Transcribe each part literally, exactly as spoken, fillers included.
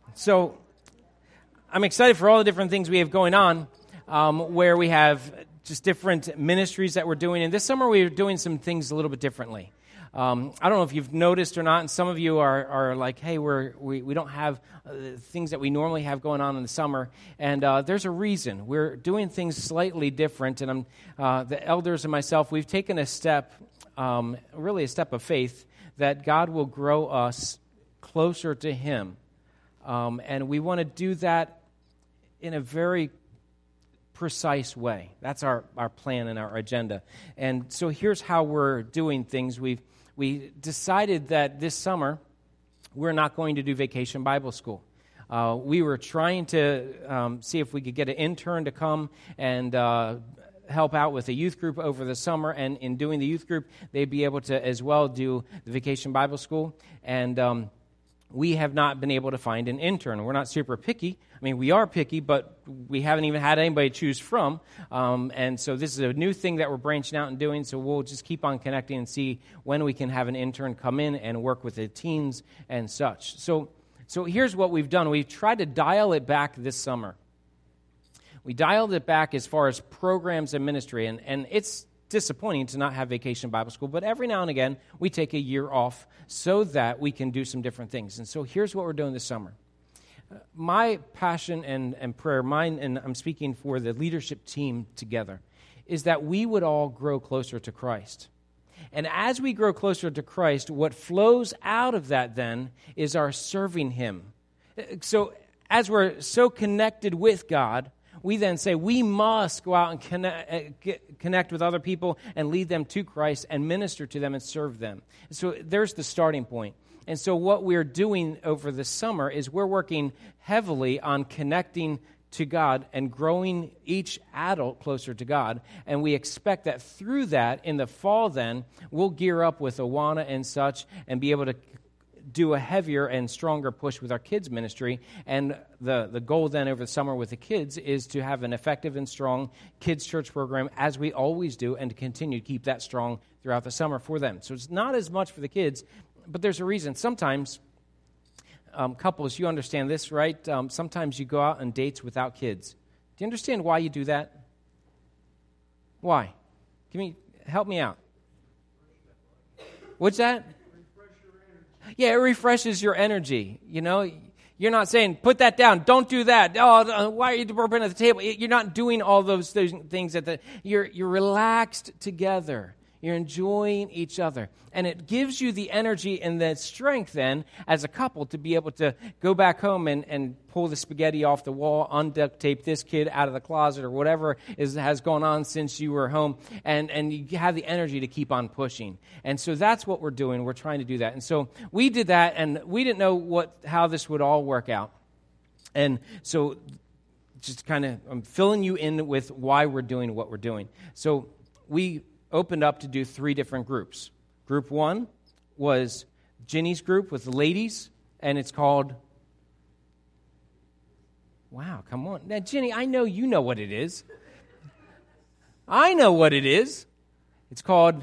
So I'm excited for all the different things we have going on, um, where we have just different ministries that we're doing. And this summer we're doing some things a little bit differently. Um, I don't know if you've noticed or not, and some of you are, are like, hey, we're, we, we don't have uh, things that we normally have going on in the summer. And uh, there's a reason. We're doing things slightly different. And I'm, uh, the elders and myself, we've taken a step, um, really a step of faith, that God will grow us closer to Him. Um, and we want to do that in a very precise way. That's our, our plan and our agenda. And so here's how we're doing things. We've we decided that this summer we're not going to do Vacation Bible School. Uh, we were trying to um, see if we could get an intern to come and uh, help out with a youth group over the summer. And in doing the youth group, they'd be able to as well do the Vacation Bible School. And um, we have not been able to find an intern. We're not super picky. I mean, we are picky, but we haven't even had anybody to choose from. Um, and so this is a new thing that we're branching out and doing, so we'll just keep on connecting and see when we can have an intern come in and work with the teams and such. So, so here's what we've done. We've tried to dial it back this summer. We dialed it back as far as programs and ministry, and, and it's disappointing to not have Vacation Bible School, but every now and again, we take a year off so that we can do some different things. And so here's what we're doing this summer. Uh, my passion and, and prayer, mine, and I'm speaking for the leadership team together, is that we would all grow closer to Christ. And as we grow closer to Christ, what flows out of that then is our serving Him. So as we're so connected with God, we then say we must go out and connect, connect with other people and lead them to Christ and minister to them and serve them. So there's the starting point. And so what we're doing over the summer is we're working heavily on connecting to God and growing each adult closer to God. And we expect that through that, in the fall then, we'll gear up with Awana and such and be able to do a heavier and stronger push with our kids ministry. And the, the goal then over the summer with the kids is to have an effective and strong kids church program, as we always do, and to continue to keep that strong throughout the summer for them. So it's not as much for the kids, but there's a reason. Sometimes um, couples, you understand this, right? Um, sometimes you go out on dates without kids. Do you understand why you do that? Why? Give me, help me out. What's that? Yeah, it refreshes your energy. You know, you're not saying, put that down, don't do that. Oh, why are you burping at the table? You're not doing all those things at the, you're, you're relaxed together. You're enjoying each other. And it gives you the energy and the strength then as a couple to be able to go back home and, and pull the spaghetti off the wall, unduct tape this kid out of the closet or whatever is, has gone on since you were home. And, and you have the energy to keep on pushing. And so that's what we're doing. We're trying to do that. And so we did that, and we didn't know what how this would all work out. And so just kind of I'm filling you in with why we're doing what we're doing. So we opened up to do three different groups. Group one was Ginny's group with the ladies, and it's called, wow, come on. Now, Ginny, I know you know what it is. I know what it is. It's called,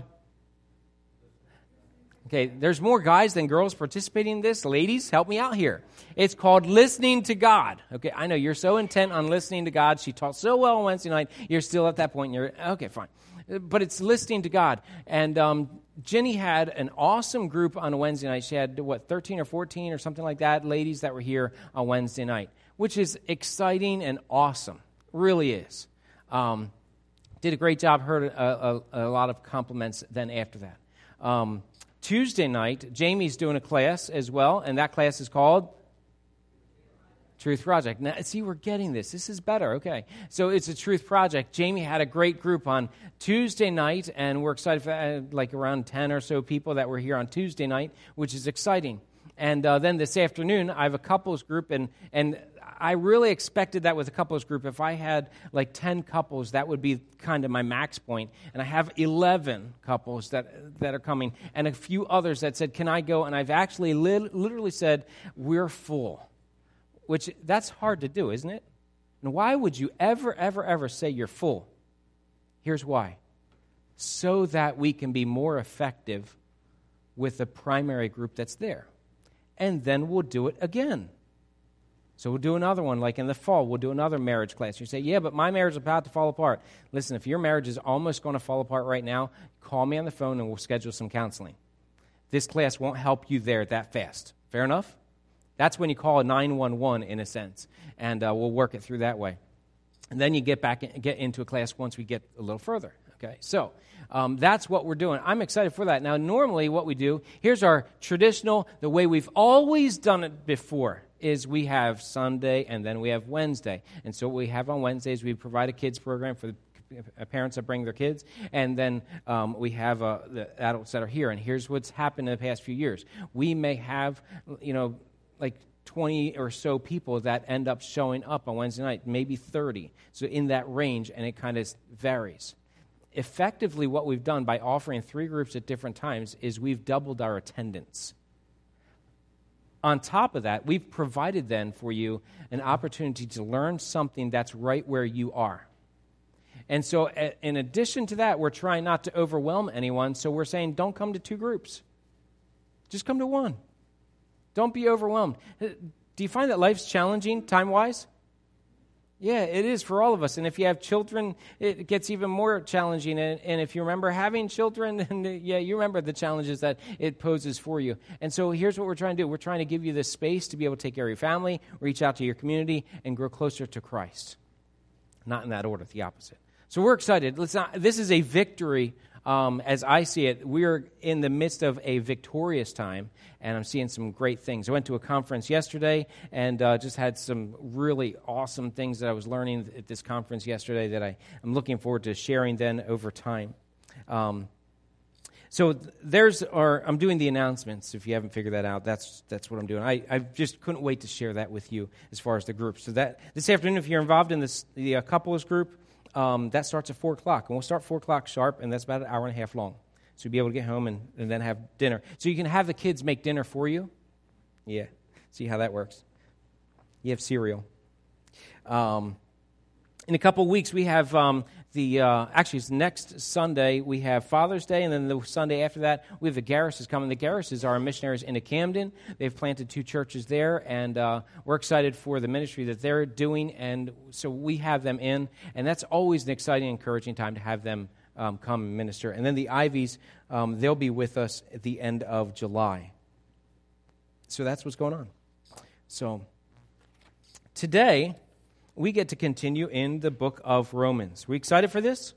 okay, there's more guys than girls participating in this. Ladies, help me out here. It's called Listening to God. Okay, I know you're so intent on listening to God. She taught so well on Wednesday night. You're still at that point. You're okay, fine. But it's listening to God. And um, Jenny had an awesome group on Wednesday night. She had, what, thirteen or fourteen or something like that, ladies that were here on Wednesday night, which is exciting and awesome. Really is. Um, did a great job. Heard a, a, a lot of compliments then after that. Um, Tuesday night, Jamie's doing a class as well, and that class is called Truth Project. Now, see, we're getting this. This is better. Okay. So it's a Truth Project. Jamie had a great group on Tuesday night, and we're excited for uh, like around ten or so people that were here on Tuesday night, which is exciting. And uh, then this afternoon, I have a couples group, and and I really expected that with a couples group. If I had like ten couples, that would be kind of my max point. And I have eleven couples that that are coming, and a few others that said, can I go? And I've actually li- literally said, we're full. Which, that's hard to do, isn't it? And why would you ever, ever, ever say you're full? Here's why. So that we can be more effective with the primary group that's there. And then we'll do it again. So we'll do another one, like in the fall, we'll do another marriage class. You say, yeah, but my marriage is about to fall apart. Listen, if your marriage is almost going to fall apart right now, call me on the phone and we'll schedule some counseling. This class won't help you there that fast. Fair enough? That's when you call a nine one one in a sense, and uh, we'll work it through that way. And then you get back in, get into a class once we get a little further. Okay, so um, that's what we're doing. I'm excited for that. Now, normally what we do, here's our traditional, the way we've always done it before, is we have Sunday and then we have Wednesday. And so what we have on Wednesdays, we provide a kids program for the parents that bring their kids, and then um, we have uh, the adults that are here. And here's what's happened in the past few years. We may have, you know, like twenty or so people that end up showing up on Wednesday night, maybe thirty. So in that range, and it kind of varies. Effectively, what we've done by offering three groups at different times is we've doubled our attendance. On top of that, we've provided then for you an opportunity to learn something that's right where you are. And so in addition to that, we're trying not to overwhelm anyone, so we're saying don't come to two groups. Just come to one. Don't be overwhelmed. Do you find that life's challenging time-wise? Yeah, it is for all of us. And if you have children, it gets even more challenging. And, and if you remember having children, and yeah, you remember the challenges that it poses for you. And so here's what we're trying to do. We're trying to give you the space to be able to take care of your family, reach out to your community, and grow closer to Christ. Not in that order, the opposite. So we're excited. Let's not, this is a victory. Um, as I see it, we're in the midst of a victorious time, and I'm seeing some great things. I went to a conference yesterday and uh, just had some really awesome things that I was learning at this conference yesterday that I, I'm looking forward to sharing then over time. Um, so there's our, I'm doing the announcements. If you haven't figured that out, that's that's what I'm doing. I, I just couldn't wait to share that with you as far as the group. So that this afternoon, if you're involved in this the uh, couples group, Um, that starts at four o'clock, and we'll start four o'clock sharp, and that's about an hour and a half long. So you'll be able to get home and, and then have dinner. So you can have the kids make dinner for you. Yeah, see how that works. You have cereal. Um, in a couple of weeks, we have um, the, uh, actually it's next Sunday, we have Father's Day, and then the Sunday after that, we have the Garrises coming. The Garrises are our missionaries into Camden. They've planted two churches there, and uh, we're excited for the ministry that they're doing, and so we have them in, and that's always an exciting, encouraging time to have them um, come and minister. And then the Ivies, um, they'll be with us at the end of July. So that's what's going on. So today, we get to continue in the book of Romans. We excited for this?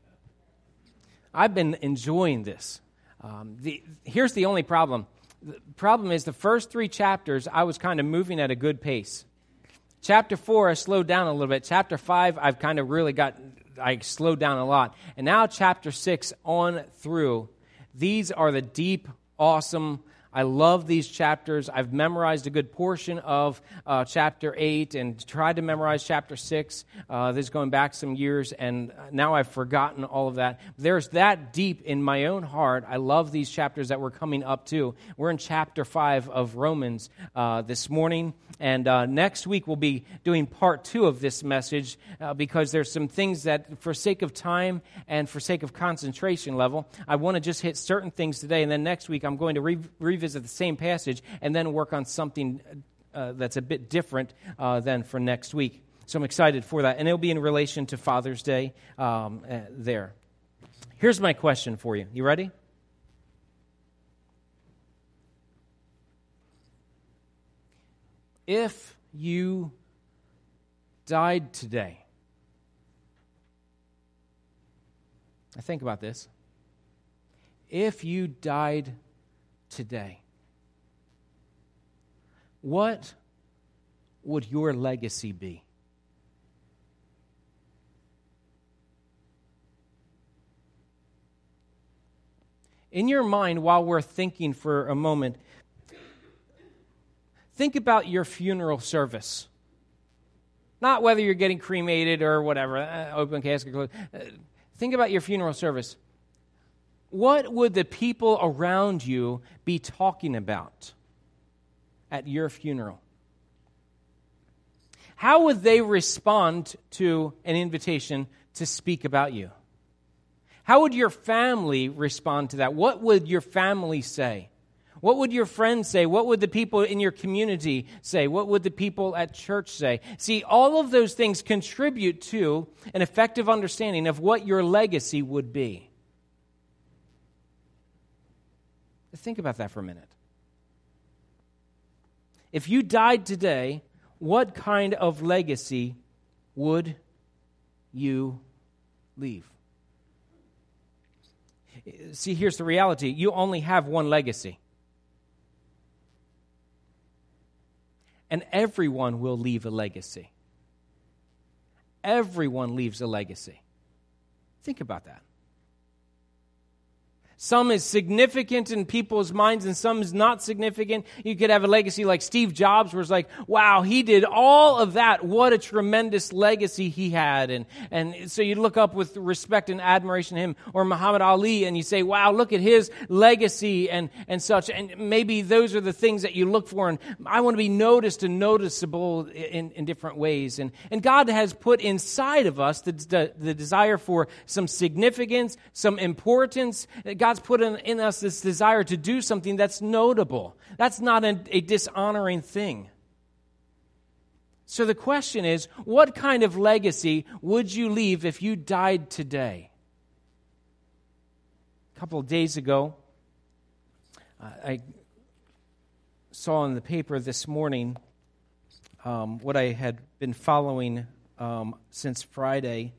I've been enjoying this. Um, the, here's the only problem. The problem is the first three chapters, I was kind of moving at a good pace. Chapter four, I slowed down a little bit. Chapter five, I've kind of really got, I slowed down a lot. And now chapter six on through, these are the deep, awesome, I love these chapters. I've memorized a good portion of uh, chapter eight and tried to memorize chapter six. Uh, this is going back some years, and now I've forgotten all of that. There's that deep in my own heart. I love these chapters that we're coming up to. We're in chapter five of Romans uh, this morning, and uh, next week we'll be doing part two of this message uh, because there's some things that, for sake of time and for sake of concentration level, I want to just hit certain things today, and then next week I'm going to re- revisit the same passage and then work on something uh, that's a bit different uh, than for next week. So I'm excited for that. And it'll be in relation to Father's Day um, uh, there. Here's my question for you. You ready? If you died today, I think about this. If you died today, what would your legacy be? In your mind, while we're thinking for a moment, think about your funeral service. Not whether you're getting cremated or whatever, uh, open casket, closed. Uh, think about your funeral service. What would the people around you be talking about at your funeral? How would they respond to an invitation to speak about you? How would your family respond to that? What would your family say? What would your friends say? What would the people in your community say? What would the people at church say? See, all of those things contribute to an effective understanding of what your legacy would be. Think about that for a minute. If you died today, what kind of legacy would you leave? See, here's the reality. You only have one legacy. And everyone will leave a legacy. Everyone leaves a legacy. Think about that. Some is significant in people's minds and some is not significant. You could have a legacy like Steve Jobs where it's like, wow, he did all of that. What a tremendous legacy he had. And, and so you look up with respect and admiration to him. Or Muhammad Ali and you say, wow, look at his legacy and, and such. And maybe those are the things that you look for. And I want to be noticed and noticeable in, in different ways. And, and God has put inside of us the, the, the desire for some significance, some importance. God God's put in, in us this desire to do something that's notable. That's not a, a dishonoring thing. So the question is, what kind of legacy would you leave if you died today? A couple of days ago, uh, I saw in the paper this morning um, what I had been following um, since Friday.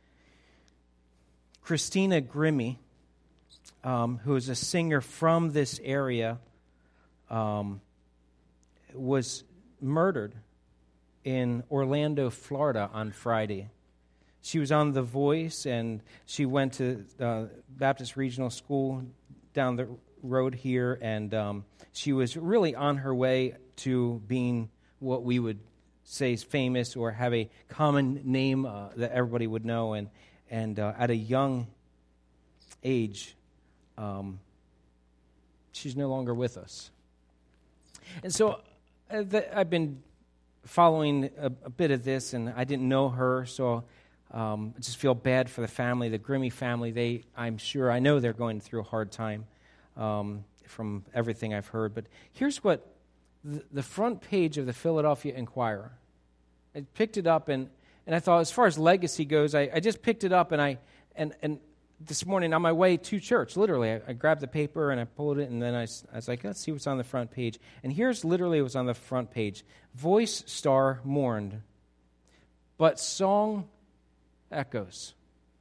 Christina Grimmie, Um, who is a singer from this area, um, was murdered in Orlando, Florida on Friday. She was on The Voice, and she went to uh, Baptist Regional School down the road here, and um, she was really on her way to being what we would say is famous or have a common name uh, that everybody would know, and, and uh, at a young age, Um, she's no longer with us. And so uh, the, I've been following a, a bit of this, and I didn't know her, so um, I just feel bad for the family, the Grimmie family. They, I'm sure, I know they're going through a hard time um, from everything I've heard. But here's what the, the front page of the Philadelphia Inquirer. I picked it up, and, and I thought, as far as legacy goes, I, I just picked it up, and I and and. This morning on my way to church, literally, I, I grabbed the paper and I pulled it, and then I, I was like, let's see what's on the front page. And here's literally what's on the front page. Voice star mourned, but song echoes.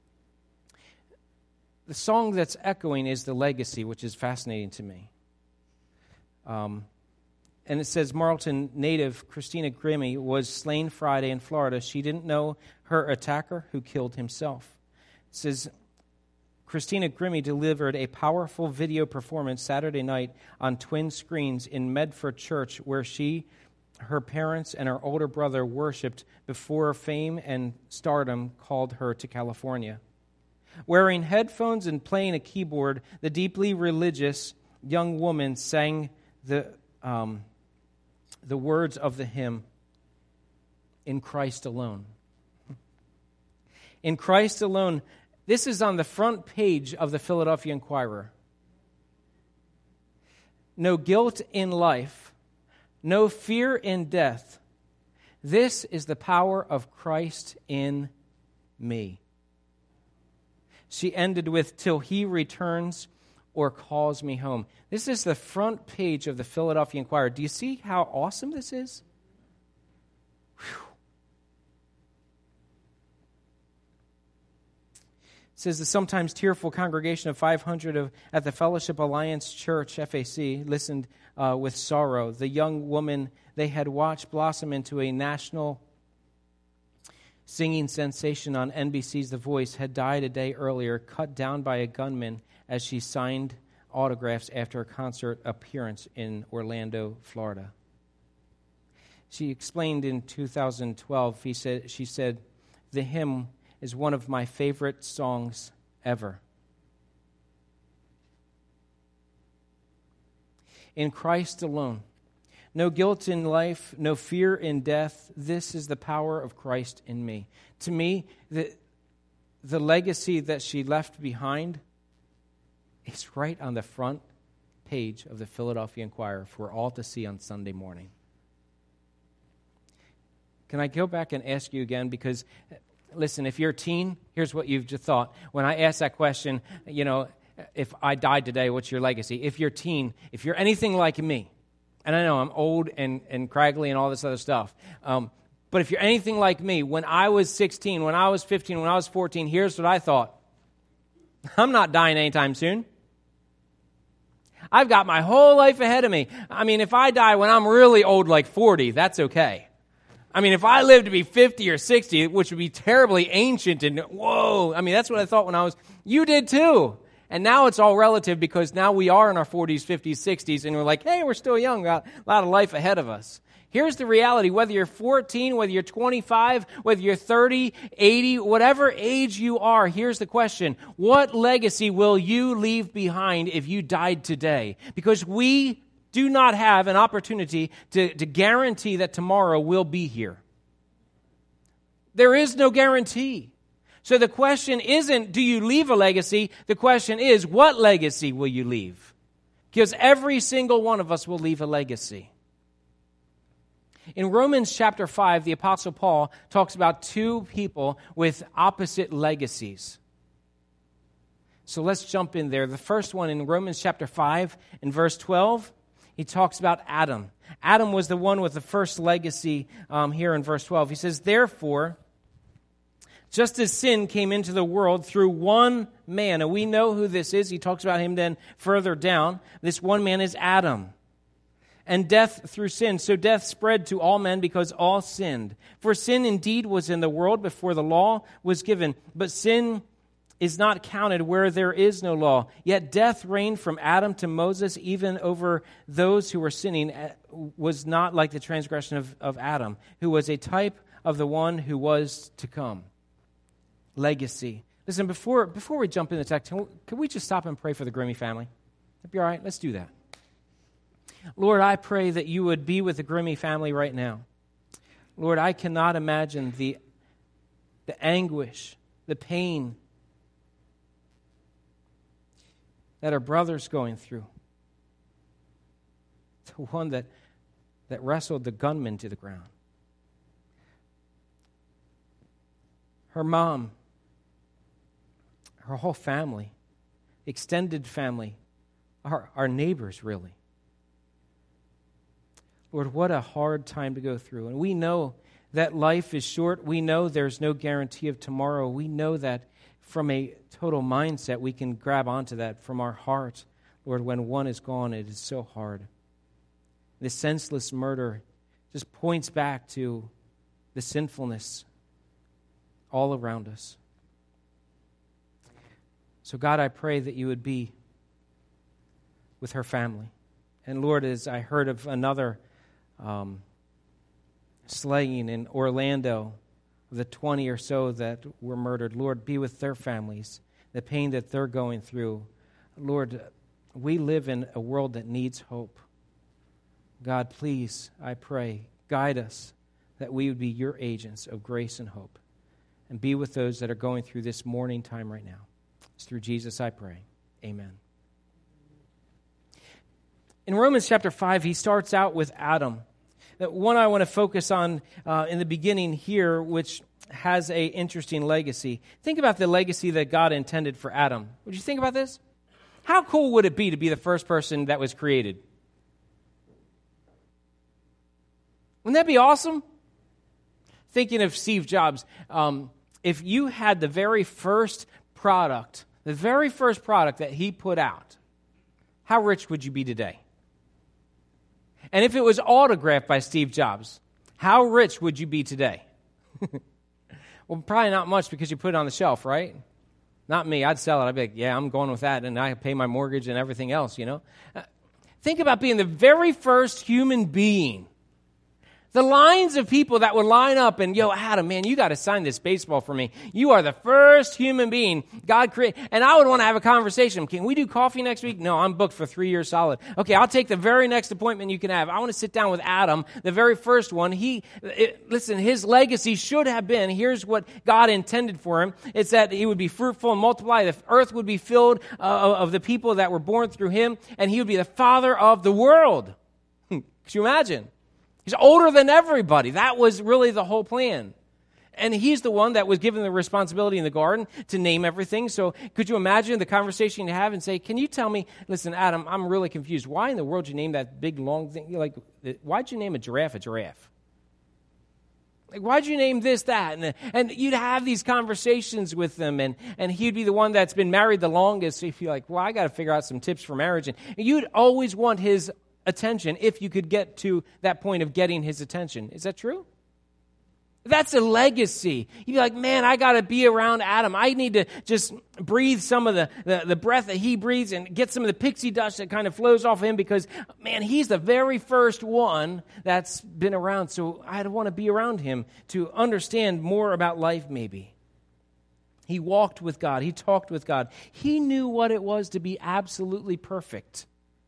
The song that's echoing is the legacy, which is fascinating to me. Um, and it says, Marlton native Christina Grimmie was slain Friday in Florida. She didn't know her attacker, who killed himself. It says, Christina Grimmie delivered a powerful video performance Saturday night on twin screens in Medford Church, where she, her parents, and her older brother worshipped before fame and stardom called her to California. Wearing headphones and playing a keyboard, the deeply religious young woman sang the um, the words of the hymn, "In Christ Alone." In Christ alone. This is on the front page of the Philadelphia Inquirer. No guilt in life, no fear in death. This is the power of Christ in me. She ended with, till he returns or calls me home. This is the front page of the Philadelphia Inquirer. Do you see how awesome this is? Whew. It says the sometimes tearful congregation of five hundred of, at the Fellowship Alliance Church, F A C, listened uh, with sorrow. The young woman they had watched blossom into a national singing sensation on N B C's The Voice had died a day earlier, cut down by a gunman as she signed autographs after a concert appearance in Orlando, Florida. She explained in two thousand twelve, he said, she said, the hymn is one of my favorite songs ever. In Christ alone. No guilt in life, no fear in death. This is the power of Christ in me. To me, the, the legacy that she left behind is right on the front page of the Philadelphia Inquirer for all to see on Sunday morning. Can I go back and ask you again? Because, listen, if you're a teen, here's what you've just thought. When I ask that question, you know, if I died today, what's your legacy? If you're a teen, if you're anything like me, and I know I'm old and, and craggly and all this other stuff, um, but if you're anything like me, when I was sixteen, when I was fifteen, when I was fourteen, here's what I thought. I'm not dying anytime soon. I've got my whole life ahead of me. I mean, if I die when I'm really old, like forty, that's okay. I mean, if I live to be fifty or sixty, which would be terribly ancient and whoa, I mean, that's what I thought when I was, you did too. And now it's all relative because now we are in our forties, fifties, sixties, and we're like, hey, we're still young, got a lot of life ahead of us. Here's the reality, whether you're fourteen, whether you're twenty-five, whether you're thirty, eighty, whatever age you are, here's the question. What legacy will you leave behind if you died today? Because we do not have an opportunity to, to guarantee that tomorrow will be here. There is no guarantee. So the question isn't, do you leave a legacy? The question is, what legacy will you leave? Because every single one of us will leave a legacy. In Romans chapter five, the Apostle Paul talks about two people with opposite legacies. So let's jump in there. The first one in Romans chapter five, in verse twelve, he talks about Adam. Adam was the one with the first legacy um, here in verse twelve. He says, therefore, just as sin came into the world through one man, and we know who this is. He talks about him then further down. This one man is Adam. And death through sin. So death spread to all men because all sinned. For sin indeed was in the world before the law was given, but sin is not counted where there is no law. Yet death reigned from Adam to Moses, even over those who were sinning, was not like the transgression of, of Adam, who was a type of the one who was to come. Legacy. Listen, before before we jump in the text, can we, can we just stop and pray for the Grimmy family? That'd be all right. Let's do that. Lord, I pray that you would be with the Grimmy family right now. Lord, I cannot imagine the, the anguish, the pain that our brother's going through. The one that, that wrestled the gunman to the ground. Her mom, her whole family, extended family, our, our neighbors really. Lord, what a hard time to go through. And we know that life is short. We know there's no guarantee of tomorrow. We know that from a total mindset, we can grab onto that from our heart. Lord, when one is gone, it is so hard. This senseless murder just points back to the sinfulness all around us. So God, I pray that you would be with her family. And Lord, as I heard of another Um, slaying in Orlando, the twenty or so that were murdered. Lord, be with their families, the pain that they're going through. Lord, we live in a world that needs hope. God, please, I pray, guide us that we would be your agents of grace and hope. And be with those that are going through this mourning time right now. It's through Jesus I pray. Amen. In Romans chapter five, he starts out with Adam. The one I want to focus on uh, in the beginning here, which has an interesting legacy. Think about the legacy that God intended for Adam. Would you think about this? How cool would it be to be the first person that was created? Wouldn't that be awesome? Thinking of Steve Jobs, um, if you had the very first product, the very first product that he put out, how rich would you be today? And if it was autographed by Steve Jobs, how rich would you be today? Well, probably not much because you put it on the shelf, right? Not me. I'd sell it. I'd be like, yeah, I'm going with that, and I pay my mortgage and everything else, you know? Uh, think about being the very first human being. The lines of people that would line up and, yo, Adam, man, you got to sign this baseball for me. You are the first human being God created. And I would want to have a conversation. Can we do coffee next week? No, I'm booked for three years solid. Okay, I'll take the very next appointment you can have. I want to sit down with Adam, the very first one. He, it, listen, his legacy should have been, here's what God intended for him. It's that he would be fruitful and multiply. The earth would be filled uh, of the people that were born through him. And he would be the father of the world. Could you imagine? He's older than everybody. That was really the whole plan. And he's the one that was given the responsibility in the garden to name everything. So could you imagine the conversation you have and say, can you tell me, listen, Adam, I'm really confused. Why in the world did you name that big, long thing? You're like, why'd you name a giraffe a giraffe? Like, why'd you name this, that? And, and you'd have these conversations with them, and, and he'd be the one that's been married the longest. So you'd be like, well, I got to figure out some tips for marriage. And you'd always want his attention if you could get to that point of getting his attention. Is that true? That's a legacy. You'd be like, man, I got to be around Adam. I need to just breathe some of the, the, the breath that he breathes and get some of the pixie dust that kind of flows off him because, man, he's the very first one that's been around. So I'd want to be around him to understand more about life maybe. He walked with God. He talked with God. He knew what it was to be absolutely perfect.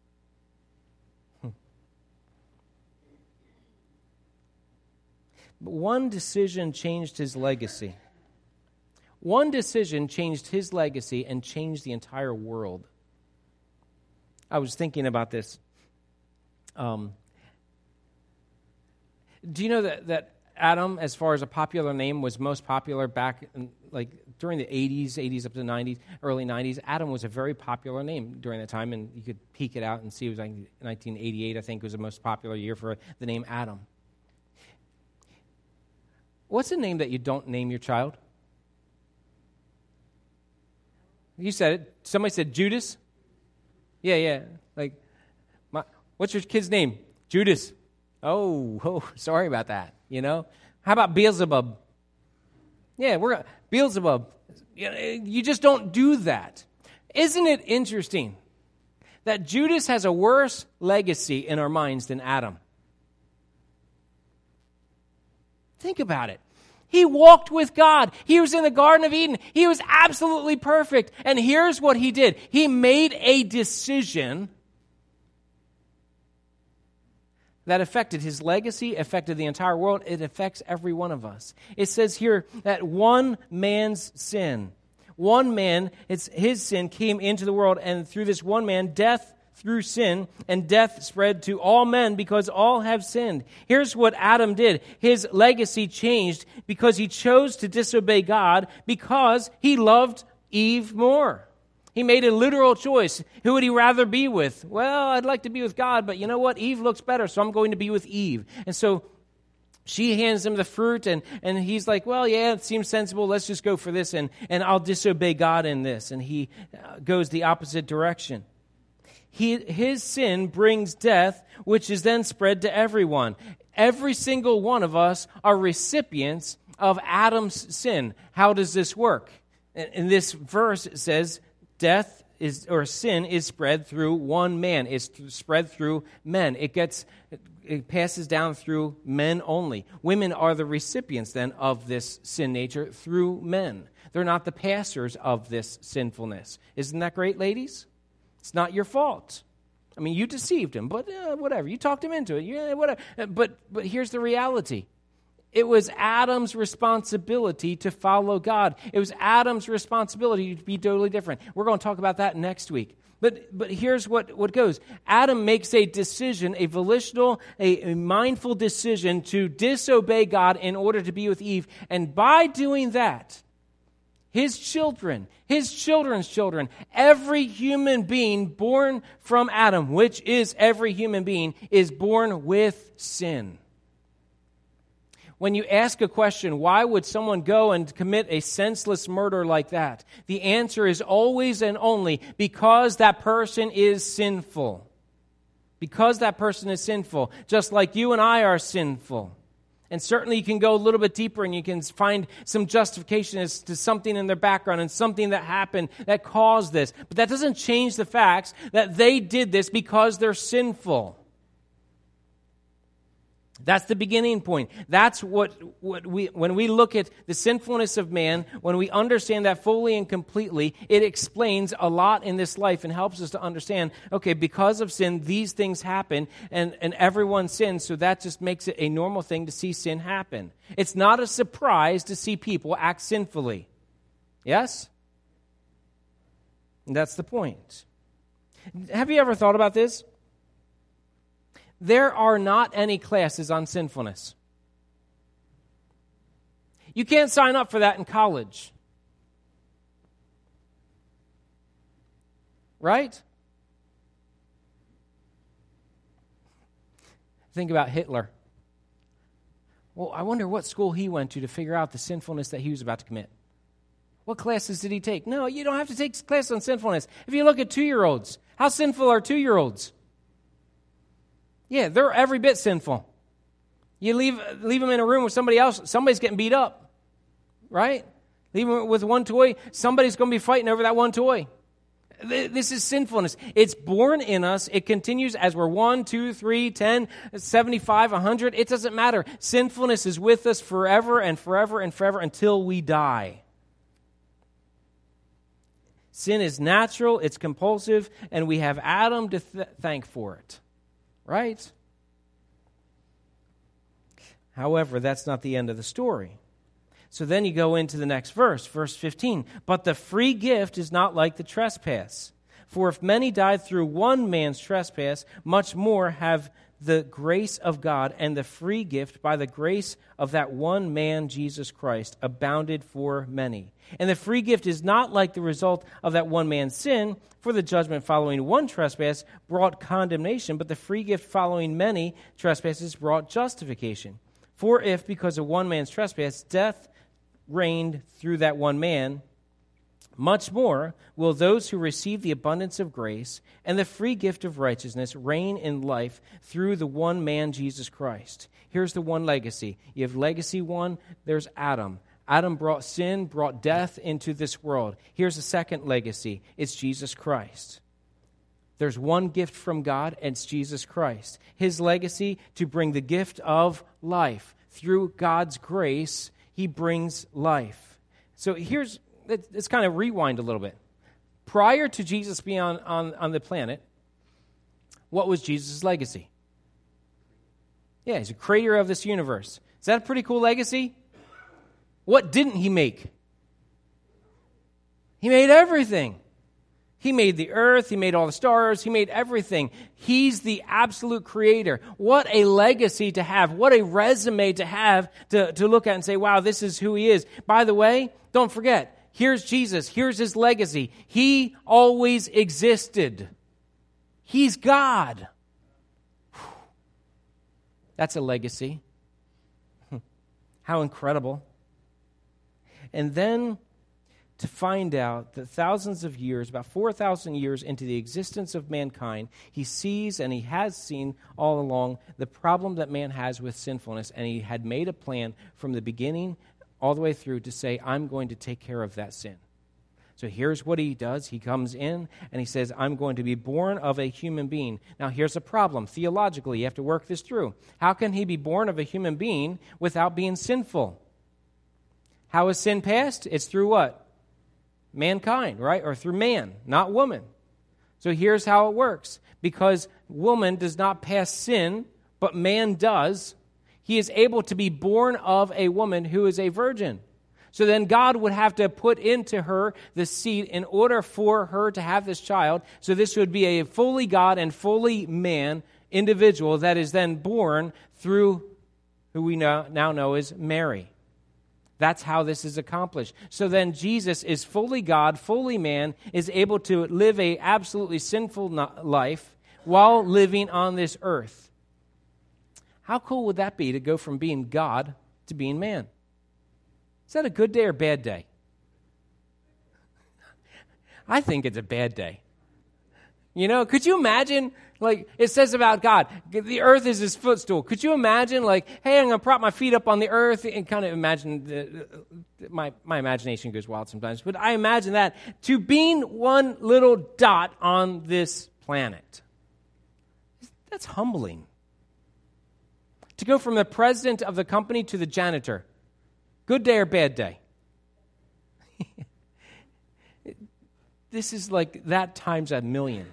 But one decision changed his legacy. One decision changed his legacy and changed the entire world. I was thinking about this. Um, do you know that, that Adam, as far as a popular name, was most popular back in, like during the eighties, eighties up to the nineties, early nineties? Adam was a very popular name during that time, and you could peek it out and see it was like nineteen eighty-eight, I think, was the most popular year for the name Adam. What's a name that you don't name your child? You said it. Somebody said Judas. Yeah, yeah. Like, my, what's your kid's name? Judas. Oh, oh, sorry about that. You know. How about Beelzebub? Yeah, we're Beelzebub. You just don't do that. Isn't it interesting that Judas has a worse legacy in our minds than Adam? Think about it. He walked with God. He was in the Garden of Eden. He was absolutely perfect. And here's what he did. He made a decision that affected his legacy, affected the entire world. It affects every one of us. It says here that one man's sin, one man, it's his sin came into the world, and through this one man, death through sin, and death spread to all men because all have sinned. Here's what Adam did. His legacy changed because he chose to disobey God because he loved Eve more. He made a literal choice. Who would he rather be with? Well, I'd like to be with God, but you know what? Eve looks better, so I'm going to be with Eve. And so she hands him the fruit, and, and he's like, well, yeah, it seems sensible. Let's just go for this, and, and I'll disobey God in this. And he goes the opposite direction. He, his sin brings death, which is then spread to everyone. Every single one of us are recipients of Adam's sin. How does this work? In, in this verse, it says, death is or sin is spread through one man. It's spread through men. It gets, it passes down through men only. Women are the recipients then of this sin nature through men. They're not the passers of this sinfulness. Isn't that great, ladies? It's not your fault. I mean, you deceived him, but uh, whatever. You talked him into it. Yeah, whatever. But but here's the reality. It was Adam's responsibility to follow God. It was Adam's responsibility to be totally different. We're going to talk about that next week. But but here's what, what goes. Adam makes a decision, a volitional, a, a mindful decision to disobey God in order to be with Eve. And by doing that, his children, his children's children, every human being born from Adam, which is every human being, is born with sin. When you ask a question, why would someone go and commit a senseless murder like that? The answer is always and only because that person is sinful. Because that person is sinful, just like you and I are sinful. And certainly you can go a little bit deeper and you can find some justification as to something in their background and something that happened that caused this. But that doesn't change the facts that they did this because they're sinful. That's the beginning point. That's what, what we, when we look at the sinfulness of man, when we understand that fully and completely, it explains a lot in this life and helps us to understand, okay, because of sin, these things happen, and, and everyone sins, so that just makes it a normal thing to see sin happen. It's not a surprise to see people act sinfully. Yes? And that's the point. Have you ever thought about this? There are not any classes on sinfulness. You can't sign up for that in college. Right? Think about Hitler. Well, I wonder what school he went to to figure out the sinfulness that he was about to commit. What classes did he take? No, you don't have to take classes on sinfulness. If you look at two-year-olds, how sinful are two-year-olds? Yeah, they're every bit sinful. You leave leave them in a room with somebody else, somebody's getting beat up, right? Leave them with one toy, somebody's going to be fighting over that one toy. This is sinfulness. It's born in us. It continues as we're one, two, three, ten, seventy-five, one hundred. It doesn't matter. Sinfulness is with us forever and forever and forever until we die. Sin is natural, it's compulsive, and we have Adam to th- thank for it. Right? However, that's not the end of the story. So then you go into the next verse, verse fifteen. But the free gift is not like the trespass. For if many died through one man's trespass, much more have the grace of God and the free gift by the grace of that one man, Jesus Christ, abounded for many. And the free gift is not like the result of that one man's sin, for the judgment following one trespass brought condemnation, but the free gift following many trespasses brought justification. For if, because of one man's trespass, death reigned through that one man, much more will those who receive the abundance of grace and the free gift of righteousness reign in life through the one man, Jesus Christ. Here's the one legacy. You have legacy one, there's Adam. Adam brought sin, brought death into this world. Here's the second legacy. It's Jesus Christ. There's one gift from God, and it's Jesus Christ. His legacy to bring the gift of life. Through God's grace, he brings life. So here's, let's kind of rewind a little bit. Prior to Jesus being on, on, on the planet, what was Jesus' legacy? Yeah, he's a creator of this universe. Is that a pretty cool legacy? What didn't he make? He made everything. He made the earth, he made all the stars, he made everything. He's the absolute creator. What a legacy to have. What a resume to have to, to look at and say, wow, this is who he is. By the way, don't forget, here's Jesus. Here's his legacy. He always existed. He's God. That's a legacy. How incredible. And then to find out that thousands of years, about four thousand years into the existence of mankind, he sees and he has seen all along the problem that man has with sinfulness, and he had made a plan from the beginning all the way through to say, I'm going to take care of that sin. So here's what he does. He comes in and he says, I'm going to be born of a human being. Now here's a problem. Theologically, you have to work this through. How can he be born of a human being without being sinful? How is sin passed? It's through what? Mankind, right? Or through man, not woman. So here's how it works. Because woman does not pass sin, but man does, he is able to be born of a woman who is a virgin. So then God would have to put into her the seed in order for her to have this child. So this would be a fully God and fully man individual that is then born through who we now, now know as Mary. That's how this is accomplished. So then Jesus is fully God, fully man, is able to live a absolutely sinful life while living on this earth. How cool would that be to go from being God to being man? Is that a good day or bad day? I think it's a bad day. You know, could you imagine, like, it says about God, the earth is his footstool. Could you imagine, like, hey, I'm going to prop my feet up on the earth and kind of imagine, the, my, my imagination goes wild sometimes, but I imagine that to being one little dot on this planet. That's humbling. To go from the president of the company to the janitor. Good day or bad day? This is like that times a million.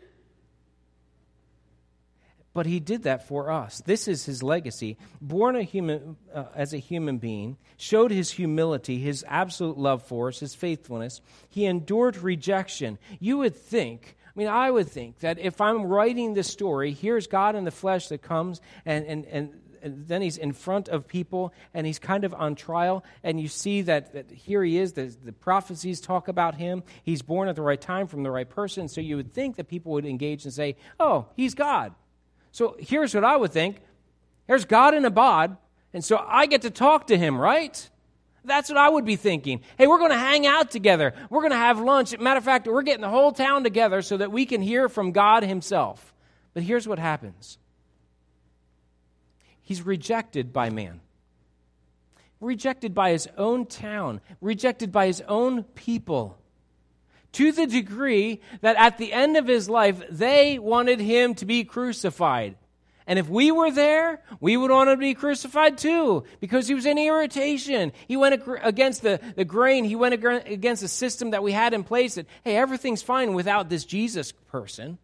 But he did that for us. This is his legacy. Born a human uh, as a human being, showed his humility, his absolute love for us, his faithfulness. He endured rejection. You would think, I mean, I would think that if I'm writing this story, here's God in the flesh that comes, and, and, and, and then he's in front of people, and he's kind of on trial, and you see that, that here he is, the, the prophecies talk about him. He's born at the right time from the right person, so you would think that people would engage and say, oh, he's God. So here's what I would think. There's God in a bod, and so I get to talk to him, right? That's what I would be thinking. Hey, we're going to hang out together. We're going to have lunch. Matter of fact, we're getting the whole town together so that we can hear from God himself. But here's what happens. He's rejected by man. Rejected by his own town. Rejected by his own people. To the degree that at the end of his life, they wanted him to be crucified. And if we were there, we would want him to be crucified too, because he was in irritation. He went against the, the grain. He went against the system that we had in place that, hey, everything's fine without this Jesus person.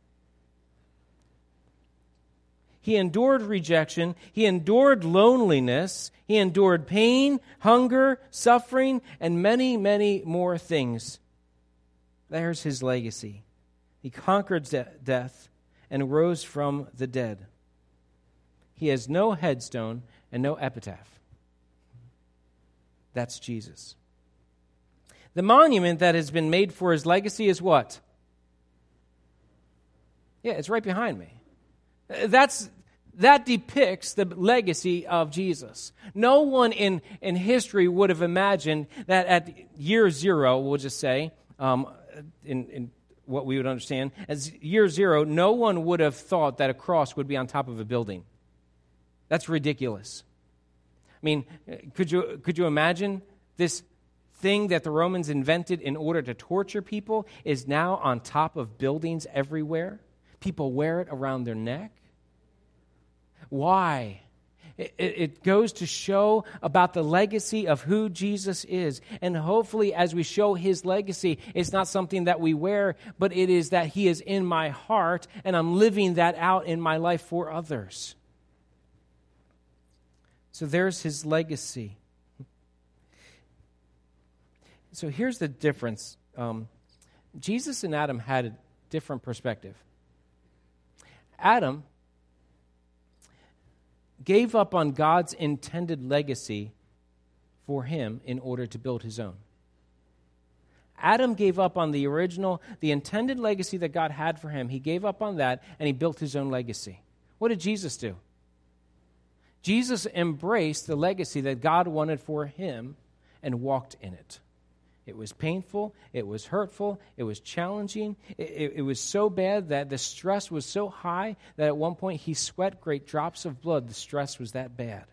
He endured rejection. He endured loneliness. He endured pain, hunger, suffering, and many, many more things. There's his legacy. He conquered de- death and rose from the dead. He has no headstone and no epitaph. That's Jesus. The monument that has been made for his legacy is what? Yeah, it's right behind me. That's that depicts the legacy of Jesus. No one in, in history would have imagined that at year zero, we'll just say, um, in, in what we would understand as year zero, no one would have thought that a cross would be on top of a building. That's ridiculous. I mean, could you could you imagine this thing that the Romans invented in order to torture people is now on top of buildings everywhere? People wear it around their neck. Why? It, it goes to show about the legacy of who Jesus is. And hopefully as we show his legacy, it's not something that we wear, but it is that he is in my heart and I'm living that out in my life for others. So there's his legacy. So here's the difference. Um, Jesus and Adam had a different perspective. Adam gave up on God's intended legacy for him in order to build his own. Adam gave up on the original, the intended legacy that God had for him. He gave up on that, and he built his own legacy. What did Jesus do? Jesus embraced the legacy that God wanted for him and walked in it. It was painful, it was hurtful, it was challenging, it, it, it was so bad that the stress was so high that at one point he sweat great drops of blood. The stress was that bad.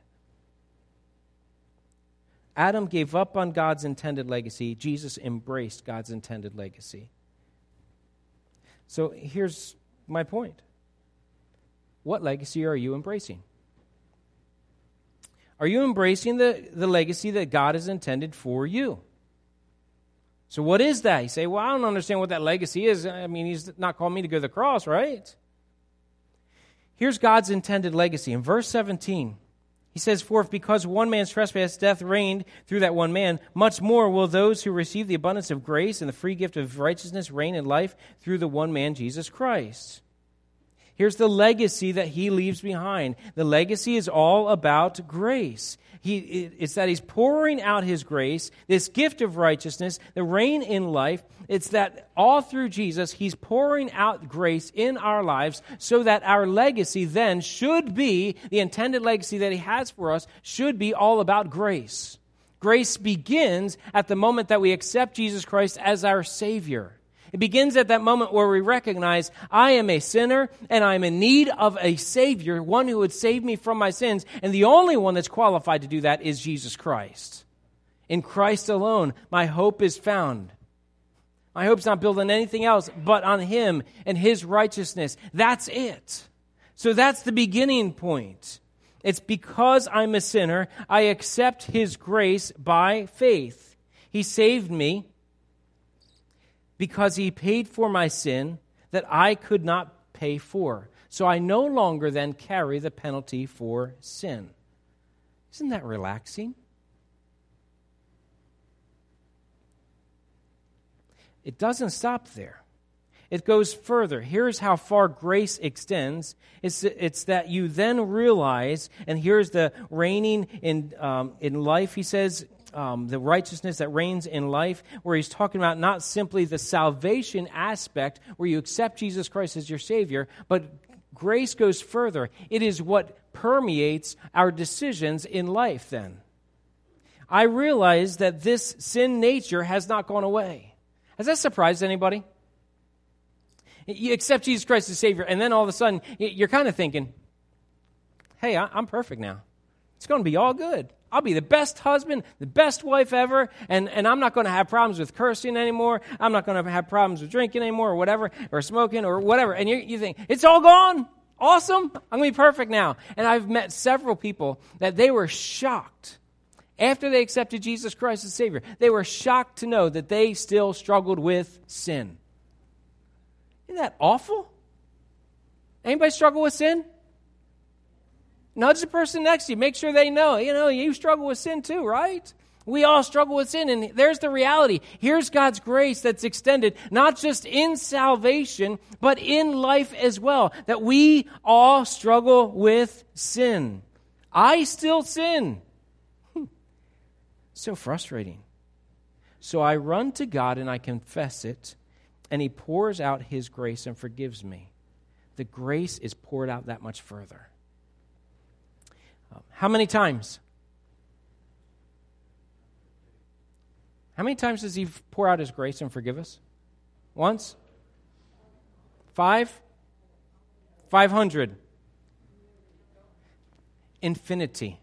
Adam gave up on God's intended legacy. Jesus embraced God's intended legacy. So here's my point. What legacy are you embracing? Are you embracing the, the legacy that God has intended for you? So what is that? You say, well, I don't understand what that legacy is. I mean, he's not called me to go to the cross, right? Here's God's intended legacy. In verse seventeen, he says, for if because one man's trespass death reigned through that one man, much more will those who receive the abundance of grace and the free gift of righteousness reign in life through the one man, Jesus Christ. Here's the legacy that he leaves behind. The legacy is all about grace. He, it's that he's pouring out his grace, this gift of righteousness, the reign in life. It's that all through Jesus, he's pouring out grace in our lives so that our legacy then should be, the intended legacy that he has for us, should be all about grace. Grace begins at the moment that we accept Jesus Christ as our Savior. It begins at that moment where we recognize I am a sinner and I'm in need of a Savior, one who would save me from my sins. And the only one that's qualified to do that is Jesus Christ. In Christ alone, my hope is found. My hope's not built on anything else but on him and his righteousness. That's it. So that's the beginning point. It's because I'm a sinner, I accept his grace by faith. He saved me because he paid for my sin that I could not pay for. So I no longer then carry the penalty for sin. Isn't that relaxing? It doesn't stop there. It goes further. Here's how far grace extends. It's, it's that you then realize, and here's the reigning in, um, in life, he says, Um, the righteousness that reigns in life, where he's talking about not simply the salvation aspect where you accept Jesus Christ as your Savior, but grace goes further. It is what permeates our decisions in life then. I realize that this sin nature has not gone away. Has that surprised anybody? You accept Jesus Christ as Savior, and then all of a sudden you're kind of thinking, hey, I'm perfect now. It's going to be all good. I'll be the best husband, the best wife ever, and, and I'm not going to have problems with cursing anymore. I'm not going to have problems with drinking anymore or whatever, or smoking or whatever. And you, you think, it's all gone. Awesome. I'm going to be perfect now. And I've met several people that they were shocked after they accepted Jesus Christ as Savior. They were shocked to know that they still struggled with sin. Isn't that awful? Anybody struggle with sin? Nudge the person next to you. Make sure they know, you know, you struggle with sin too, right? We all struggle with sin, and there's the reality. Here's God's grace that's extended, not just in salvation, but in life as well, that we all struggle with sin. I still sin. So frustrating. So I run to God and I confess it, and he pours out his grace and forgives me. The grace is poured out that much further. How many times? How many times does he pour out his grace and forgive us? Once? Five? Five hundred? Infinity.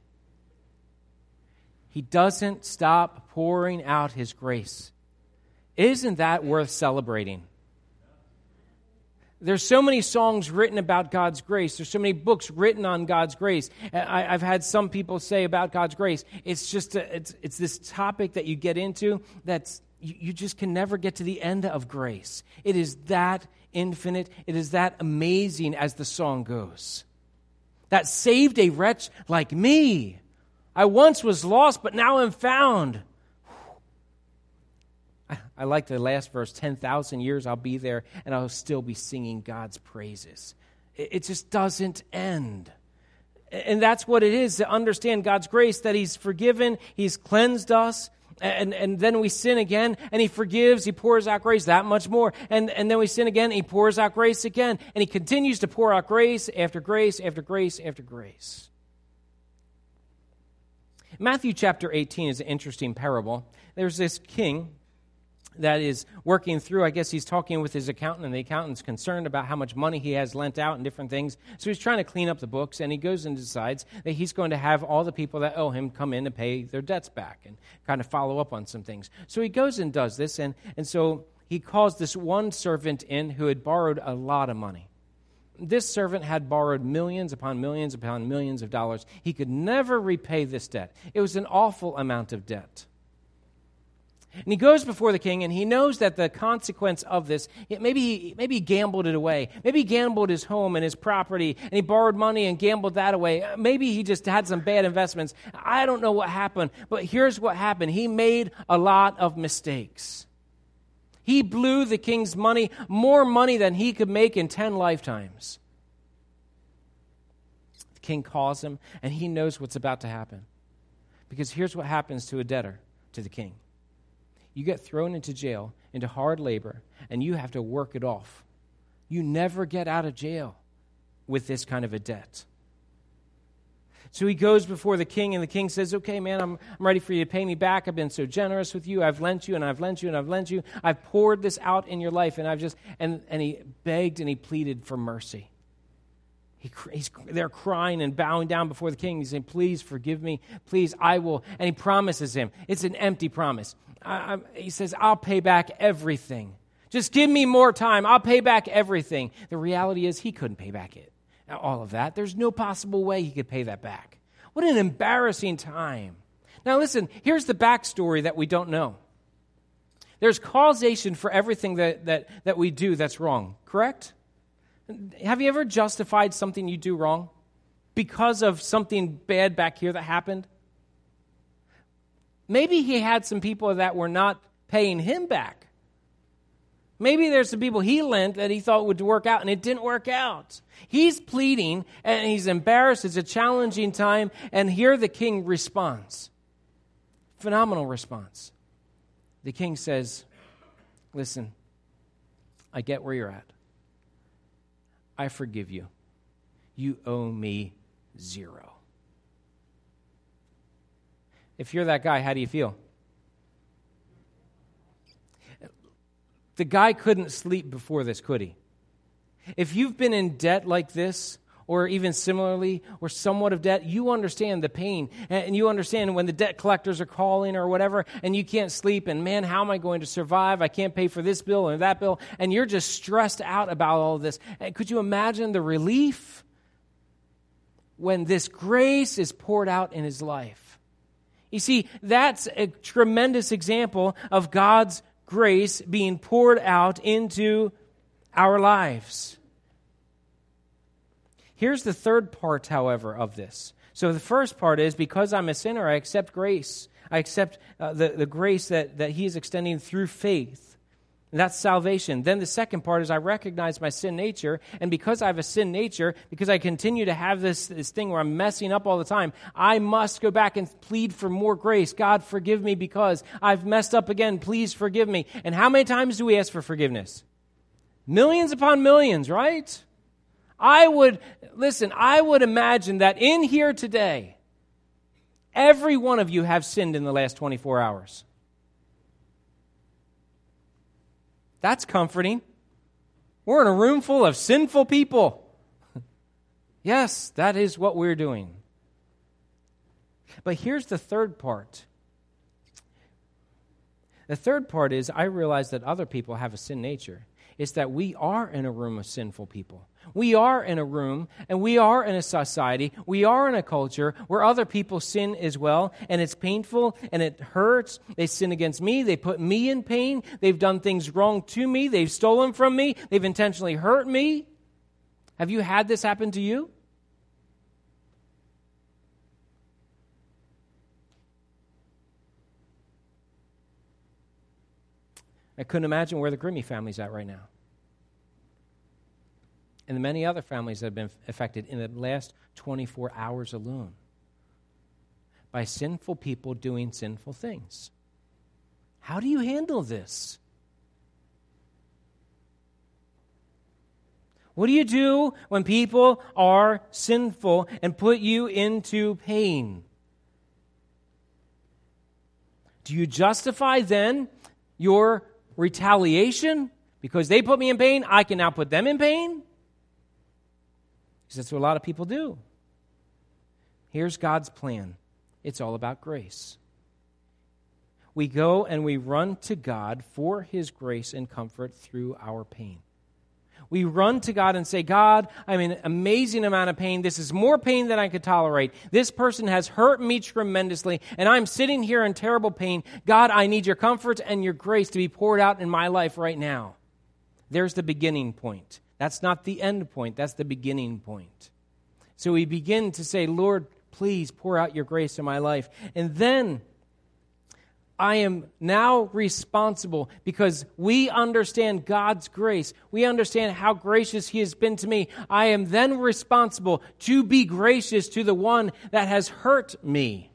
He doesn't stop pouring out his grace. Isn't that worth celebrating? There's so many songs written about God's grace. There's so many books written on God's grace. I, I've had some people say about God's grace, it's just a, it's it's this topic that you get into that's you, you just can never get to the end of grace. It is that infinite. It is that amazing as the song goes. That saved a wretch like me. I once was lost, but now I'm found. I like the last verse, ten thousand years I'll be there and I'll still be singing God's praises. It just doesn't end. And that's what it is, to understand God's grace, that he's forgiven, he's cleansed us, and, and then we sin again, and he forgives, he pours out grace that much more. And, and then we sin again, he pours out grace again, and he continues to pour out grace after grace after grace after grace. Matthew chapter eighteen is an interesting parable. There's this king that is working through, I guess he's talking with his accountant, and the accountant's concerned about how much money he has lent out and different things. So he's trying to clean up the books, and he goes and decides that he's going to have all the people that owe him come in and pay their debts back and kind of follow up on some things. So he goes and does this, and, and so he calls this one servant in who had borrowed a lot of money. This servant had borrowed millions upon millions upon millions of dollars. He could never repay this debt. It was an awful amount of debt. And he goes before the king, and he knows that the consequence of this, maybe he, maybe he gambled it away. Maybe he gambled his home and his property, and he borrowed money and gambled that away. Maybe he just had some bad investments. I don't know what happened, but here's what happened. He made a lot of mistakes. He blew the king's money, more money than he could make in ten lifetimes. The king calls him, and he knows what's about to happen. Because here's what happens to a debtor, to the king. You get thrown into jail, into hard labor, and you have to work it off. You never get out of jail with this kind of a debt. So he goes before the king, and the king says, okay, man, I'm, I'm ready for you to pay me back. I've been so generous with you. I've lent you, and I've lent you, and I've lent you. I've poured this out in your life, and I've just, and, and he begged and he pleaded for mercy. He, he's, they're crying and bowing down before the king. He's saying, please forgive me. Please, I will. And he promises him. It's an empty promise. I, I, he says, I'll pay back everything. Just give me more time. I'll pay back everything. The reality is he couldn't pay back it. All of that. There's no possible way he could pay that back. What an embarrassing time. Now listen, here's the backstory that we don't know. There's causation for everything that, that, that we do that's wrong, correct? Have you ever justified something you do wrong because of something bad back here that happened? Maybe he had some people that were not paying him back. Maybe there's some people he lent that he thought would work out, and it didn't work out. He's pleading, and he's embarrassed. It's a challenging time, and here the king responds. Phenomenal response. The king says, listen, I get where you're at. I forgive you. You owe me zero. If you're that guy, how do you feel? The guy couldn't sleep before this, could he? If you've been in debt like this, or even similarly, or somewhat of debt, you understand the pain. And you understand when the debt collectors are calling or whatever, and you can't sleep, and man, how am I going to survive? I can't pay for this bill or that bill, and you're just stressed out about all of this. And could you imagine the relief when this grace is poured out in his life? You see, that's a tremendous example of God's grace being poured out into our lives. Here's the third part, however, of this. So the first part is, because I'm a sinner, I accept grace. I accept uh, the, the grace that, that he is extending through faith. And that's salvation. Then the second part is I recognize my sin nature, and because I have a sin nature, because I continue to have this, this thing where I'm messing up all the time, I must go back and plead for more grace. God, forgive me because I've messed up again. Please forgive me. And how many times do we ask for forgiveness? Millions upon millions, right? I would, listen, I would imagine that in here today, every one of you have sinned in the last twenty-four hours. That's comforting. We're in a room full of sinful people. Yes, that is what we're doing. But here's the third part. The third part is I realize that other people have a sin nature. It's that we are in a room of sinful people. We are in a room, and we are in a society, we are in a culture where other people sin as well, and it's painful, and it hurts. They sin against me. They put me in pain. They've done things wrong to me. They've stolen from me. They've intentionally hurt me. Have you had this happen to you? I couldn't imagine where the Grimmy family's at right now. And the many other families that have been affected in the last twenty-four hours alone by sinful people doing sinful things. How do you handle this? What do you do when people are sinful and put you into pain? Do you justify then your retaliation? Because they put me in pain, I can now put them in pain? Because that's what a lot of people do. Here's God's plan. It's all about grace. We go and we run to God for his grace and comfort through our pain. We run to God and say, God, I'm in an amazing amount of pain. This is more pain than I could tolerate. This person has hurt me tremendously, and I'm sitting here in terrible pain. God, I need your comfort and your grace to be poured out in my life right now. There's the beginning point. That's not the end point. That's the beginning point. So we begin to say, Lord, please pour out your grace in my life. And then I am now responsible because we understand God's grace. We understand how gracious he has been to me. I am then responsible to be gracious to the one that has hurt me.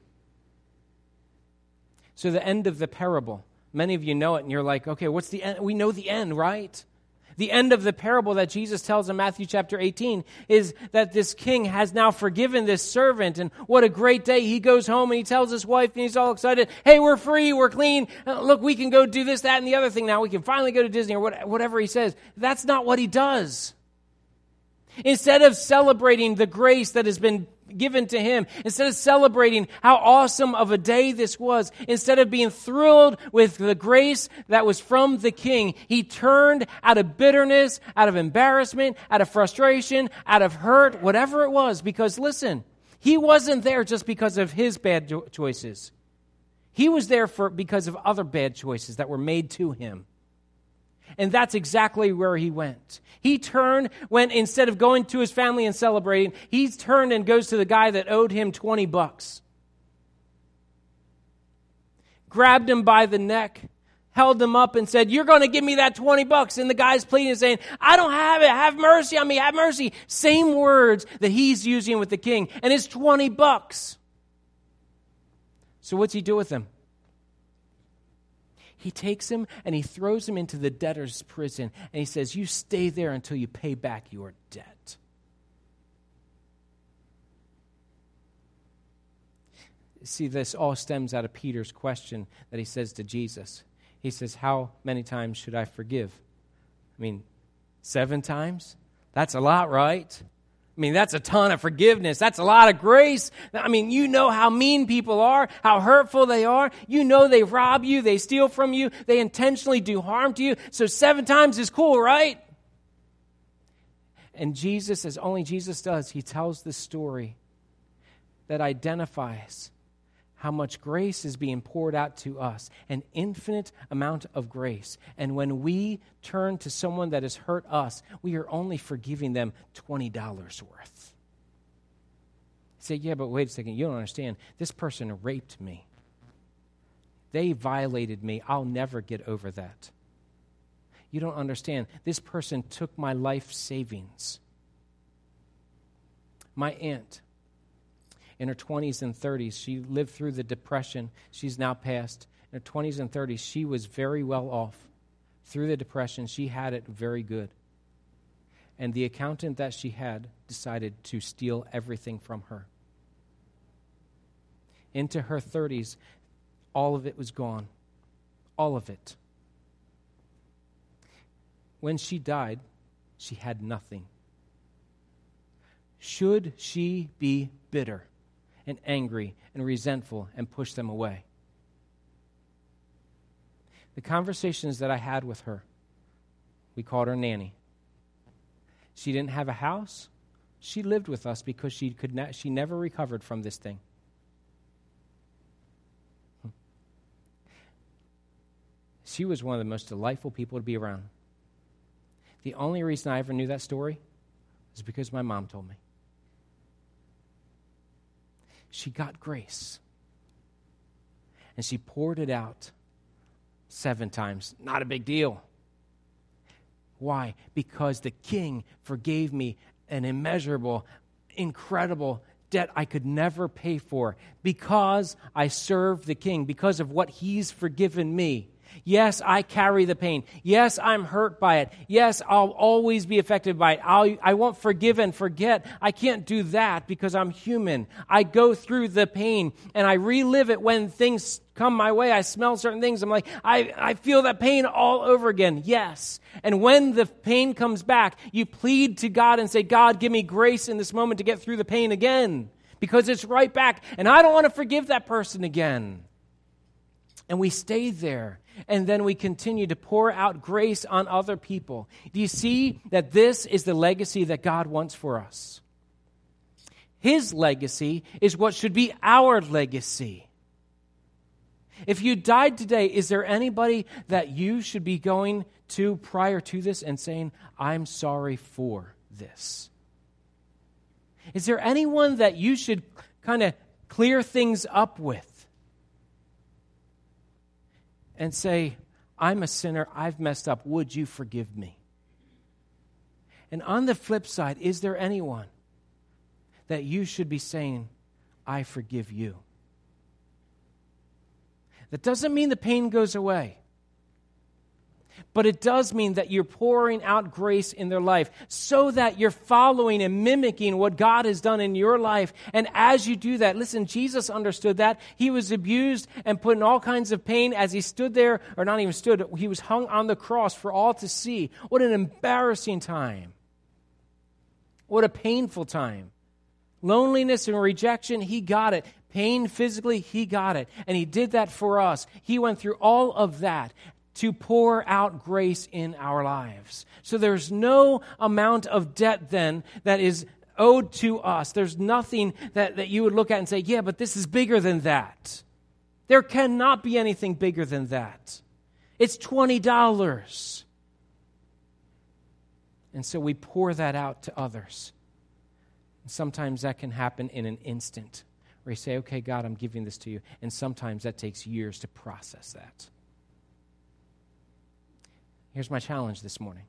So the end of the parable, many of you know it and you're like, okay, what's the end? We know the end, right? The end of the parable that Jesus tells in Matthew chapter eighteen is that this king has now forgiven this servant, and what a great day. He goes home and he tells his wife, and he's all excited, hey, we're free, we're clean, uh, look, we can go do this, that, and the other thing now. We can finally go to Disney, or what, whatever he says. That's not what he does. Instead of celebrating the grace that has been given to him, instead of celebrating how awesome of a day this was, instead of being thrilled with the grace that was from the king, he turned out of bitterness, out of embarrassment, out of frustration, out of hurt, whatever it was. Because listen, He wasn't there just because of his bad jo- choices. He was there for because of other bad choices that were made to him. And that's exactly where he went. He turned when instead of going to his family and celebrating, he turned and goes to the guy that owed him twenty bucks. Grabbed him by the neck, held him up and said, "You're going to give me that twenty bucks." And the guy's pleading and saying, "I don't have it. Have mercy on me. Have mercy." Same words that he's using with the king. And it's twenty bucks. So what's he do with him? He takes him and he throws him into the debtor's prison. And he says, "You stay there until you pay back your debt." See, this all stems out of Peter's question that he says to Jesus. He says, "How many times should I forgive?" I mean, seven times? That's a lot, right? I mean, that's a ton of forgiveness. That's a lot of grace. I mean, you know how mean people are, how hurtful they are. You know they rob you, they steal from you, they intentionally do harm to you. So seven times is cool, right? And Jesus, as only Jesus does, he tells this story that identifies how much grace is being poured out to us, an infinite amount of grace. And when we turn to someone that has hurt us, we are only forgiving them twenty dollars worth. You say, "Yeah, but wait a second, you don't understand. This person raped me. They violated me. I'll never get over that." You don't understand. This person took my life savings. My aunt, in her twenties and thirties, she lived through the Depression. She's now passed. In her twenties and thirties, she was very well off. Through the Depression, she had it very good. And the accountant that she had decided to steal everything from her. Into her thirties, all of it was gone. All of it. When she died, she had nothing. Should she be bitter and angry and resentful and push them away? The conversations that I had with her, we called her Nanny. She didn't have a house. She lived with us because she could ne- she never recovered from this thing. She was one of the most delightful people to be around. The only reason I ever knew that story is because my mom told me. She got grace. And she poured it out seven times. Not a big deal. Why? Because the king forgave me an immeasurable, incredible debt I could never pay for. Because I serve the king. Because of what he's forgiven me. Yes, I carry the pain. Yes, I'm hurt by it. Yes, I'll always be affected by it. I'll, I won't forgive and forget. I can't do that because I'm human. I go through the pain and I relive it when things come my way. I smell certain things. I'm like, I, I feel that pain all over again. Yes. And when the pain comes back, you plead to God and say, "God, give me grace in this moment to get through the pain again because it's right back. And I don't want to forgive that person again." And we stay there. And then we continue to pour out grace on other people. Do you see that this is the legacy that God wants for us? His legacy is what should be our legacy. If you died today, is there anybody that you should be going to prior to this and saying, "I'm sorry for this"? Is there anyone that you should kind of clear things up with? And say, "I'm a sinner, I've messed up, would you forgive me?" And on the flip side, is there anyone that you should be saying, "I forgive you"? That doesn't mean the pain goes away. But it does mean that you're pouring out grace in their life so that you're following and mimicking what God has done in your life. And as you do that, listen, Jesus understood that. He was abused and put in all kinds of pain as he stood there, or not even stood, he was hung on the cross for all to see. What an embarrassing time. What a painful time. Loneliness and rejection, he got it. Pain physically, he got it. And he did that for us. He went through all of that to pour out grace in our lives. So there's no amount of debt then that is owed to us. There's nothing that, that you would look at and say, yeah, but this is bigger than that. There cannot be anything bigger than that. It's twenty dollars. And so we pour that out to others. And sometimes that can happen in an instant, where you say, okay, God, I'm giving this to you. And sometimes that takes years to process that. Here's my challenge this morning.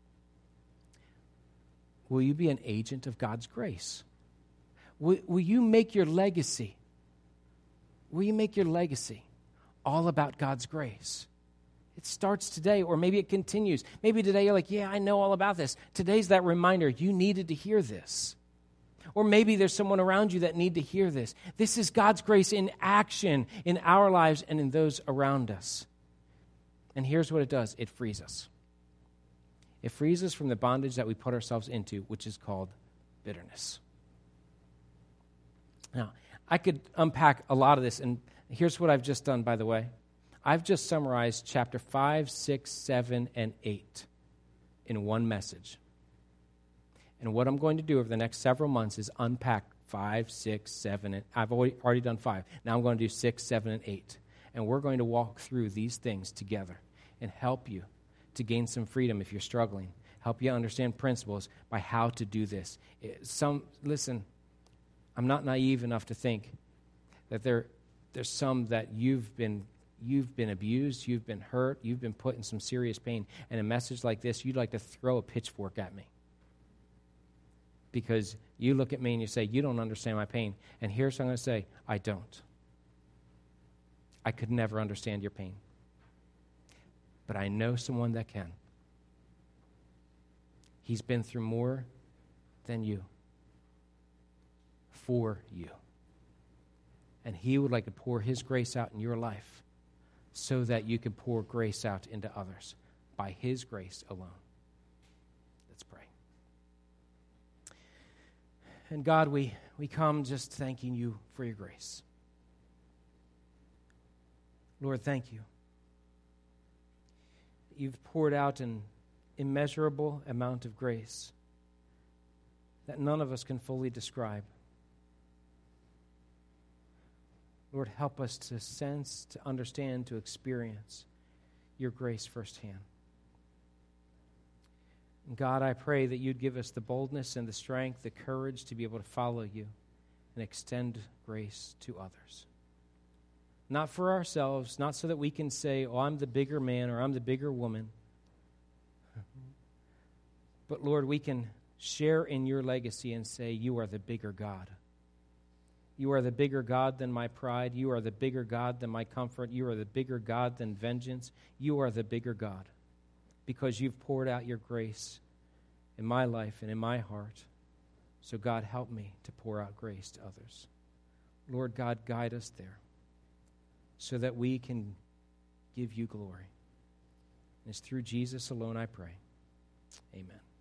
Will you be an agent of God's grace? Will, will you make your legacy, will you make your legacy all about God's grace? It starts today, or maybe it continues. Maybe today you're like, yeah, I know all about this. Today's that reminder. You needed to hear this. Or maybe there's someone around you that need to hear this. This is God's grace in action in our lives and in those around us. And here's what it does. It frees us. It frees us from the bondage that we put ourselves into, which is called bitterness. Now, I could unpack a lot of this, and here's what I've just done, by the way. I've just summarized chapter five, six, seven, and eight in one message. And what I'm going to do over the next several months is unpack five, six, seven, and I've already, already done five. Now I'm going to do six, seven, and eight. And we're going to walk through these things together and help you to gain some freedom if you're struggling. Help you understand principles by how to do this. Some, listen, I'm not naive enough to think that there, there's some that you've been You've been abused, you've been hurt, you've been put in some serious pain. And a message like this, you'd like to throw a pitchfork at me. Because you look at me and you say, you don't understand my pain. And here's what I'm going to say, I don't. I could never understand your pain. But I know someone that can. He's been through more than you. For you. And he would like to pour his grace out in your life, so that you can pour grace out into others by his grace alone. Let's pray. And God, we, we come just thanking you for your grace. Lord, thank you. You've poured out an immeasurable amount of grace that none of us can fully describe. Lord, help us to sense, to understand, to experience your grace firsthand. And God, I pray that you'd give us the boldness and the strength, the courage to be able to follow you and extend grace to others. Not for ourselves, not so that we can say, oh, I'm the bigger man or I'm the bigger woman. But Lord, we can share in your legacy and say, you are the bigger God. You are the bigger God than my pride. You are the bigger God than my comfort. You are the bigger God than vengeance. You are the bigger God because you've poured out your grace in my life and in my heart. So God, help me to pour out grace to others. Lord God, guide us there so that we can give you glory. And it's through Jesus alone I pray. Amen.